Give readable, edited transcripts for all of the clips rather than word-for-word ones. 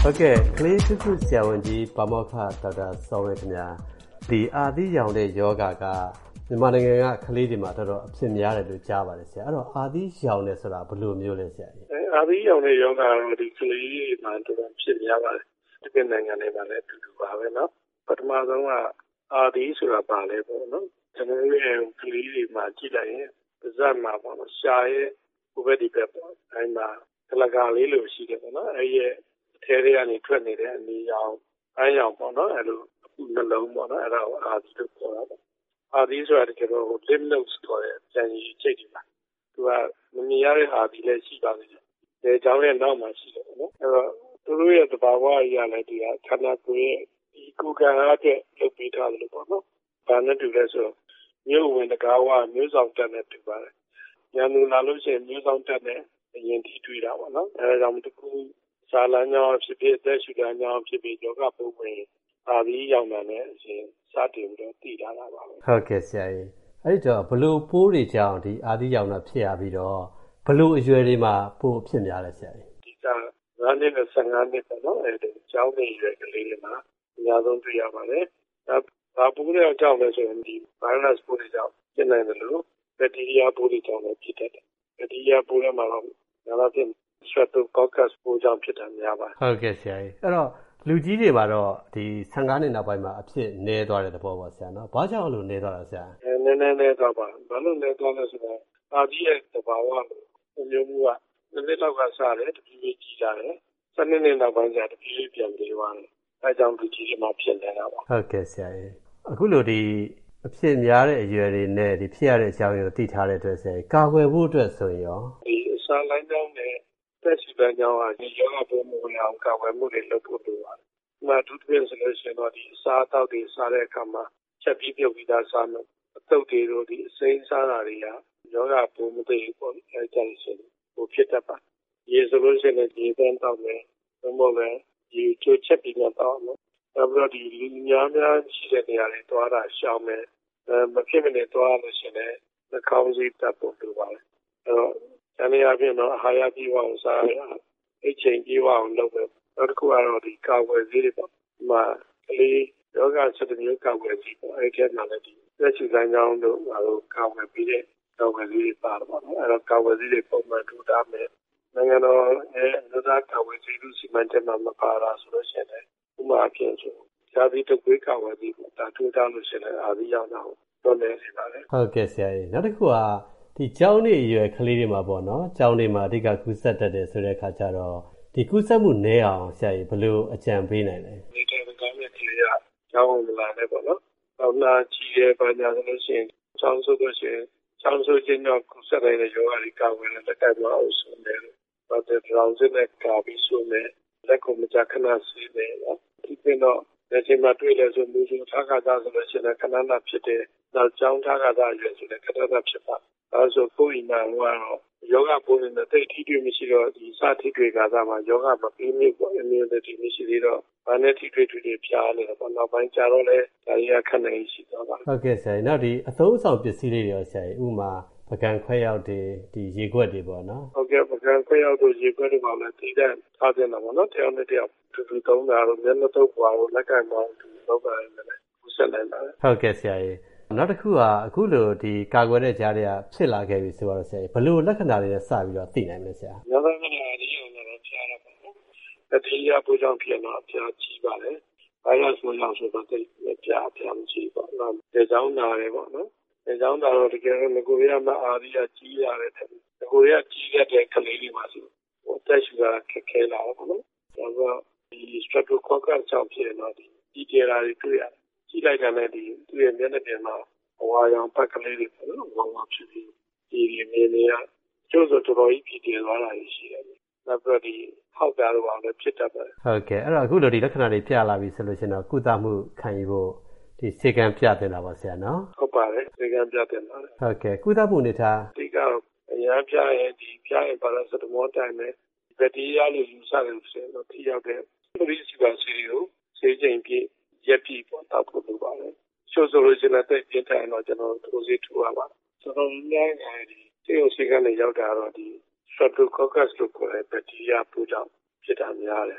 ဟုတ်ကဲ့ကလေးစုစုဆရာဝန်ကြီးပါမောက္ခဒေါက်တာစောဝင်းခင်ဗျာဒီအာသီးရောင်တဲ့ယောဂကမြန်မာနိုင်ငံကကလေးတွေမှာတော်တော်အဖြစ်များတယ်လို့ကြားပါတယ်ဆရာအဲ့တော့အာသီးရောင်တယ်ဆိုတာဘယ်လိုမျိုးလဲဆရာကြီးအာသီးရောင်တဲ့ယောဂကတော့ဒီကလေးတွေမှာတော်တော်ဖြစ်များပါတယ်ဒီပြည်နိုင်ငံတွေမှာလည်းအတူတူပါပဲเนาะပထမဆုံးကအာသီးဆိုတာပါလဲပေါ့နော်ကျွန်တော်တို့ရဲ့ကလေးတွေမှာကြည့်လိုက်ရင်ပါးစပ်မှာပေါ့နော်ရှားရဲ့ဟိုဘက်ဒီဘက်ပေါ့အဲမှာကလကာလေးလိုရှိတယ်ပေါ့နော်အဲရဲ့အထဲတွေကနေထွက်နေတဲ့အနီရောင်အမ်းရောင်ပေါ့နော်အဲလိုအခုနှလုံးပေါ့နော်အဲဒါကိုအာသီးလို့ခေါ်တာပေါ့အာသီးဆိုတာတကယ်တော့ lymph nodes ခေါ်တဲ့ပြန်ရည်ချိတ်တွေပါသူကမမြင်ရတဲ့အာသီးလည်းရှိပါသေးတယ်ဒီကြောင့်လည်းနောက်မှရှိတယ်ပေါ့နော်အဲတော့သူတို့ရဲ့သဘာဝအရာလည်းဒီကခန္ဓာကိုယ်ရဲ့ဒီကိုယ်ကံအားဖြင့်လုပ်ပေးထားတယ်လို့ပေါ့နော်ဘာနဲ့တူလဲဆိုမြို့ဝင်တကားဝမျိုးဆောင်တက်နဲ့တူပါတယ်ညံလူလာလို့ရှိရင်မျိုးဆောင်တက်နဲ့အရင်ထိတွေ့တာပေါ့နော်အဲဒါကြောင့်တကူစာလမ်းကြောင်းဖြစ်ဖြစ်သက်ရှူလမ်းကြောင်းဖြစ်ဖြစ်ယောဂပုံဝင်အာသီးရောင်တာနဲ့အရင်စတင်ပြီးတော့တည်ထားတာပါပဲဟုတ်ကဲ့ဆရာကြီးအဲ့တော့ဘလို့ပိုးတွေကြောင့်ဒီအာသီးရောင်တာဖြစ်ရပြီးတော့ဘလို့အရွယ်တွေမှာပိုးဖြစ်များလဲဆရာကြီးဒီက9နှစ်နဲ့15နှစ်ပေါ့နော်အဲဒီကျောင်းနေရွယ်ကလေးတွေမှာအများဆုံးတွေ့ရပါတယ်ဘာပိုးတွေကြောင့်လဲဆိုရင်ဒီ virus ပိုးတွေကြောင့်ဖြစ်နိုင်တယ်လို့ဘက်တီးရီးယားပိုးတွေကြောင့်လည်းဖြစ်တတ်တယ်ဘက်တီးရီးယားပိုးတွေမှာတော့ဒါဖြင့် Streptococcus ပိုးကြောင့်ဖြစ်တာများပါတယ်ဟုတ်ကဲ့ဆရာကြီးအဲ့တော့လူကြီးတွေမှာတော့ဒီ15နှစ်နောက်ပိုင်းမှာအဖြစ်နည်းသွားတဲ့သဘောပေါ့ဆရာနော်ဘာကြောင့်လို့နည်းသွားတာဆရာနည်းသွားပါဘာလို့နည်းသွားလဲဆိုတော့အာသီးရဲ့သဘာဝမျိုးမှုကနှစ်နှစ်လောက်ကစားတယ်တဖြည်းဖြည်းကြီးလာတယ်12နှစ်နောက်ပိုင်းကျတဖြည်းဖြည်းပြန်ပြေးသွားတယ်အဲကြောင့်လူကြီးတွေမှာဖြစ်နေတာပါဟုတ်ကဲ့ဆရာကြီးအခုလိုဒီအဖြစ်များတဲ့အရွယ်တွေနဲ့ဒီဖြစ်ရတဲ့အကြောင်းရင်းကိုသိထားတဲ့အတွက်ဆရာကြီးကာကွယ်ဖို့အတွက်ဆိုရင်ရောဒီအစာလိုင်းကြောင်းနဲ့သက်ရှိပန်းကြောင်းကဒီယောဂပိုးမှုဝင်အောင်ကာကွယ်မှုတွေလုပ်ဖို့လိုပါတယ်။ဒီမှာဒုတိယဆိုလို့ရှိရင်တော့ဒီအစာအသောက်တွေစားတဲ့အခါမှာချက်ပြီးပြုတ်ပြီးသားစားမယ်။အသုတ်တွေတို့ဒီအစိမ်းစားတာတွေကယောဂပိုးမသိဘူးပေါ့။အဲကြိုက်ရှင်ဟိုဖြစ်တတ်ပါ။ရေဆိုလို့ရှိရင်ဒီပန်းတောက်မယ်။ဘုံဘလည်းဒီချိုးချက်ပြီးတော့တောက်မယ်။နောက်ပြီးတော့ဒီလူများရှိတဲ့နေရာတွေတွားတာရှောင်မယ်။မဖြစ်မနေတွားလို့ရှိရင်နှာခေါင်းစည်းတပ်ဖို့လိုပါတယ်။အဲတော့တနည်းအားဖြင့်တော့အာဟာရပြည့်ဝအောင်စားရအိတ်ချိန်ပြည့်ဝအောင်လုပ်မယ်နောက်တစ်ခုကတော့ဒီကာဝယ်ဆေးတွေပေါ့ဒီမှာကလေးယောဂ17မျိုးကာဝယ်ဆေးပေါ့အဲ့ဒီထဲမှာလည်းဒီသက်ရှိလမ်းကြောင်းတို့ကာဝယ်ပြီးတဲ့ကာဝယ်ဆေးတွေပါတယ်ပေါ့နော်အဲ့တော့ကာဝယ်ဆေးတွေပုံမှန်ထူထားမယ်နိုင်ငံတော်ရဲ့အမျိုးသားကာဝယ်ဆေးလူစီမံချက်မှာမပါတာဆိုလို့ရှိရင်ဥပမာအဖြစ်ဆိုဇာတိတကွေးကာဝယ်ဆေးပေါ့ဒါထူထားလို့ရှိရင်အာသီးရောက်တာတော့နေနေပါလေဟုတ်ကဲ့ဆရာကြီးနောက်တစ်ခုကဒီကျောင်းနေအရွယ်ကလေးတွေမှာပေါ့နော်ကျောင်းနေမှာအဓိကကူးစက်တတ်တယ်ဆိုတဲ့အခါကျတော့ဒီကူးစက်မှုနည်းအောင်ဆရာကြီးဘယ်လိုအကြံပေးနိုင်လဲဒီတိုင်းကောင်းတဲ့ကလေးကကျောင်းဝင်လာတယ်ပေါ့နော်။နောက်လာကြည့်ရပါညာဆိုလို့ရှိရင်ကျောင်းဆိုလို့ရှိရင်ကျောင်းဆိုခြင်းတော့ကူးစက်တဲ့ရောဂါတွေကာဝယ်တဲ့လက်ကိုက်မအောင်ဆိုတယ်။ဘာတဲ့ထောင်စနဲ့ကာပြီးဆိုမယ်လက်ကိုမကြခဏဆေးတယ်နော်။ဒီပြင်တော့လက်ချိန်မှာတွေ့လဲဆိုမူစုထားခါသားဆိုလို့ရှိရင်ခဏနာဖြစ်တယ်။နောက်ကျောင်းထားခါသားရွယ်ဆိုလည်းခဏနာဖြစ်ပါအဲဆိုကိုယ်အိမ်မှာကတော့ယောဂပိုးနေတဲ့တိတ်ထိတွေ့မရှိတော့ဒီစထိတွေ့ကာသာမှာယောဂမပြီးမြစ်ပေါ့ immunity မရှိသေးတော့ဘာနဲ့ထိတွေ့တွေ့ဖျားနေတော့နောက်ပိုင်းကျတော့လေဒါကြီးကခက်နေရှိတော့ပါဟုတ်ကဲ့ဆရာနောက်ဒီအသုံးအဆောင်ပစ္စည်းလေးတွေရောဆရာဥမာပကံခွဲရောက်တွေဒီရေခွက်တွေပေါ့နော်ဟုတ်ကဲ့ပကံခွဲရောက်တို့ရေခွက်တွေပါလဲတိတဲ့ထားတင်တာပေါ့နော်တရားနဲ့တရားတူတူသုံးတာတော့မျက်နှာတော့ပွားလို့လက်ကင်ပေါင်းတူလောက်ပါတယ်လေခုဆက်နိုင်ပါတယ်ဟုတ်ကဲ့ဆရာနောက်တစ်ခုကအခုလိုဒီကာကွယ်တဲ့ကြားတွေကဖြစ်လာခဲ့ပြီဆိုတော့ဆရာဘယ်လိုလက္ခဏာတွေနဲ့စပြီးတော့သိနိုင်မလဲဆရာ။နောက်ပိုင်းမှာဒီလိုမျိုးဖျားရပါဘူး။တတိယပူကြောင့်ဖြစ်တော့ဖျားကြီးပါလေ။ virus ကိုရောက်ဆိုတော့တိတ်ဖျားမကြီးပါဘူး။ဒီကြောင့်နာတယ်ပေါ့နော်။ဒီကြောင့်တော့တကယ်လို့ငကိုရမအားရကြီးရတယ်တဲ့။ငကိုရကြီးတဲ့ကလေးလေးပါဆိုဟိုတက်ရှူတာခက်ခဲလာတော့ပေါ့နော်။ဒါကဒီ Streptococcus ကြောင့်ဖြစ်တော့ဒီကြေရာတွေတွေ့ရတယ်။ကြီးလိုက်တာနဲ့ဒီသူ့ရဲ့မျက်နှာပြင်မှာဘဝရောင်ပတ်ကလေးတွေပေါ့နော်ဝါဖြစ်ပြီးဒီနေနေရကျိုးဆိုတော်တော်ကြီးဖြစ်နေသွားတာရှိတယ်။နောက်ပြီးဒီဟောက်တာတော့လည်းဖြစ်တတ်ပါတယ်။ဟုတ်ကဲ့အဲ့တော့အခုလိုဒီလက္ခဏာတွေပြလာပြီဆိုလို့ရှိရင်တော့ကုသမှုခံယူဖို့ဒီစေကံပြတင်တာပါဆရာနော်။ဟုတ်ပါတယ်စေကံပြတင်ပါတယ်။ဟုတ်ကဲ့ကုသမှုအနေထားဒီကအရင်ပြရင်ဒီပြရင်ပါရာစတမောတိုင်းနဲ့ဘက်တီးရီးယားလိုယူဆတယ်ဆိုတော့ထိရောက်တဲ့ပရိစီပါစီကိုစေချိန်ပြည့်ရက်ပြည့်ပေါ့တောက်ဖို့လိုပါတယ်။ချို့ဆိုလို့ရှိရင်တိတ်ပြင်းထန်တော့ကျွန်တော်တို့စီထူရပါတယ်။ကျွန်တော်လည်းဒီစေုံစီကနေရောက်တာတော့ဒီ Streptococcus လို့ခေါ်တဲ့ဘက်တီးရီးယားပိုးကြောင့်ဖြစ်တာများတယ်။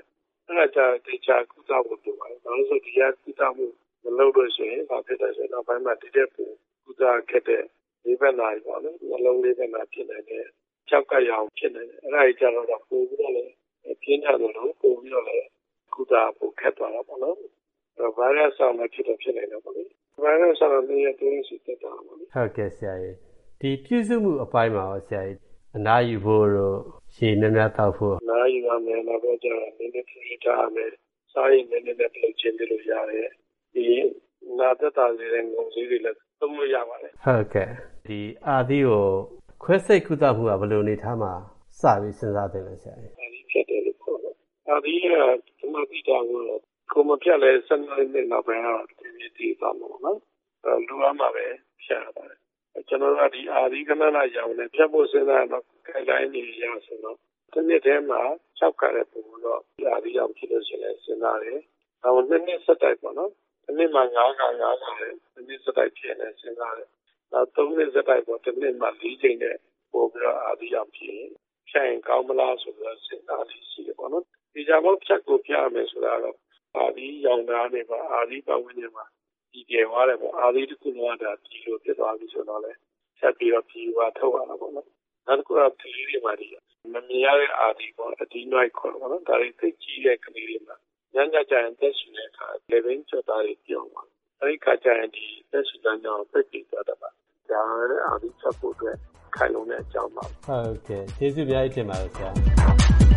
အဲ့ဒါကြတဲ့ခြားကုသဖို့လိုပါတယ်ဘာလို့ဆိုဒီကကုသမှုမလုပ်လို့ရှိရင်ဘာဖြစ်လဲဆိုတော့ဘယ်မှာဒီတဲ့ပူကုသခဲ့တဲ့လေးဘက်နာပေါ့နော်နှလုံးလေးဘက်နာဖြစ်နေတယ်ဖြောက်ကရအောင်ဖြစ်နေတယ်အဲ့ဒါကြီးကြတော့ပို့ပြီးတော့လည်းပြင်းထန်လို့ပို့ပြီးတော့လည်းကုသဖို့ခက်သွားတာပေါ့နော်အဲ့ဗိုင်းရပ်စ်ဆောင်လည်းဖြစ်နေတယ်ပေါ့လေဗိုင်းရပ်စ်ဆောင်လည်းရတဲ့ရှိတက်တာပေါ့လေဟုတ်ကဲ့ဆရာကြီးဒီပြုစုမှုအပိုင်းမှာရောဆရာကြီးအနားယူဖို့တော့ရှည်များတောက်ဖို့အနားယူရမယ်နောက်တော့ကျတော့နည်းနည်းဖြည်းထားရမယ်စားရင်နည်းနည်းနဲ့ပြုတ်ချင်းပြလို့ရတယ်ဒီနာသက်တာလေးတဲ့ငုံစည်းတွေလည်းသုံးလို့ရပါတယ်ဟုတ်ကဲ့ဒီအာသီကိုခွဲစိတ်ကုသမှုကဘယ်လိုအနေထားမှာစပြီးစဉ်းစားတင်လဲဆရာကြီးအာသီဖြစ်တယ်လို့ခေါ်တယ်အာသီကဒီမှာပြီးတာကိုမပြတ်လဲ12နှစ်နောက်ပိုင်းတော့ဒီသွားမှာပေါ့နော်လူရမှာပဲဖြတ်ရပါတယ်ကျွန်တော်တို့ကဒီအာသီကနနာရောင်နဲ့ဖြတ်ဖို့စဉ်းစားတော့ခိုင်တိုင်းနေရဆိုတော့ဒီနှစ်ထဲမှာ6ခါတဲ့ပုံတော့အာသီရောင်ဖြစ်လို့ရှိရင်စဉ်းစားတယ်။နောက်နှစ်ဆက်တိုက်ပေါ့နော်။ဒီနှစ်မှာ9ခါတယ်။ဒီနှစ်ဆက်တိုက်ဖြစ်နေစဉ်းစားတယ်။နောက်3နှစ်ဆက်တိုက်ပေါ့ဒီနှစ်မှာ4ချိန်နဲ့ပို့ပြီးတော့အာသီရောင်ဖြစ်ဖြတ်ရင်ကောင်းမလားဆိုတော့စဉ်းစားလို့ရှိတယ်ပေါ့နော်။ဒီကြမ်းဖြတ်ကိုပြရမယ်ဆိုတာတော့အာသီရောင်သားနေပါအာသီပတ်ဝန်းကျင်မှာဒီကျေသွားတယ်ပေါ့အာသီတစ်ခုလုံးကဒါဒီလိုဖြစ်သွားပြီဆိုတော့လေဆက်ပြီးတော့ပြီးသွားထုတ်ရတာပေါ့နော်နောက်တစ်ခုကကလေးတွေမှာဒီမမြင်ရတဲ့အာသီပေါ့အဒီနိုက်ခေါ်တော့နော်ဒါတွေသိကြီးတဲ့ကလေးတွေမှာညညကြရင်သက်ရှင်တဲ့အခါလေဘင်းချက်သားတွေပြောင်းသွားအဲဒီခါကျရင်ဒီသက်ရှင်တဲ့ကြောင့်ပြည့်ပြီးသွားတာပါဒါလည်းအာသီချက်ဖို့အတွက်ခိုင်လုံတဲ့အကြောင်းပါဟုတ်ကဲ့ကျေးဇူးများကြီးတင်ပါတယ်ဆရာ